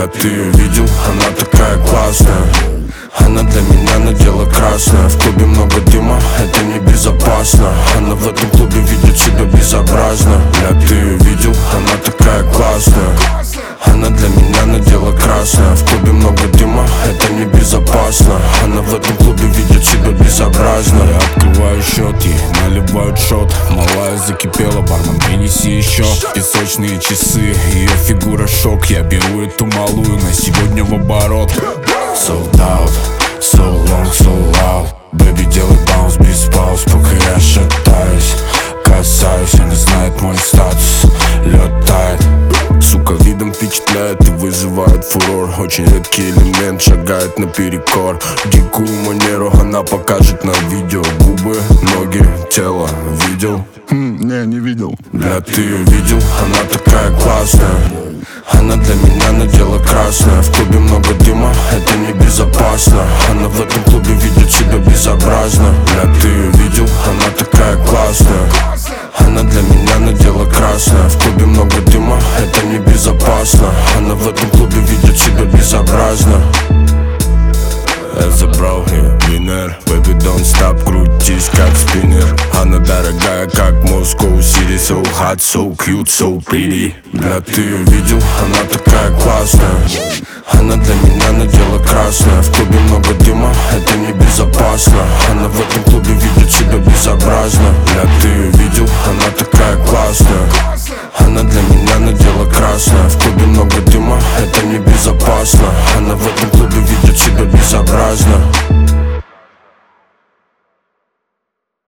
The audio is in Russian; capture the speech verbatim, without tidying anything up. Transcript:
Бля, ты ее видел? Она такая классная. Она для меня надела красное. В клубе много дыма, это небезопасно. Она в этом клубе ведет себя безобразно. Бля, ты ее видел? Она такая классная. Она для меня надела красное. В клубе много дыма, это небезопасно. Она в этом клубе ведет себя безобразно. Я открываю счет, ей наливают шот. Малая закипела, бармен, принеси еще. Песочные часы, ее фигура шок. Я беру эту малую на сегодня в оборот. Sold out, so long, so loud. Baby, делай баунс без пауз, пока я шатаюсь. Касаюсь, она знает мой статус. Лед тает, сука, видом впечатляет и вызывает фурор. Очень редкий элемент, шагает наперекор. Дикую манеру она покажет на видео. Губы, ноги, тело, видел? Хм, не, не видел. Бля, ты ее видел? Она такая классная. Она для меня надела красное. В клубе много дыма, это небезопасно. Она в этом клубе ведет себя безобразно. Бля, ты ее видел? Она такая классная. Она для меня надела красное. В клубе много дыма, это небезопасно. Она в этом клубе ведет себя безобразно. Я забрал ее, винер. Baby, don't stop, крутись как спиннер. Она дорогая, как Moscow City. So hot, so cute, so pretty. Бля, ты ее видел? Она такая классная. Она для меня надела красное. В клубе много дыма, это небезопасно. Она в этом клубе ведет себя безобразно. Бля, ты ее видел? Она такая классная. Она для меня надела красное. В клубе много дыма, это небезопасно. Она в этом клубе ведет себя безобразно.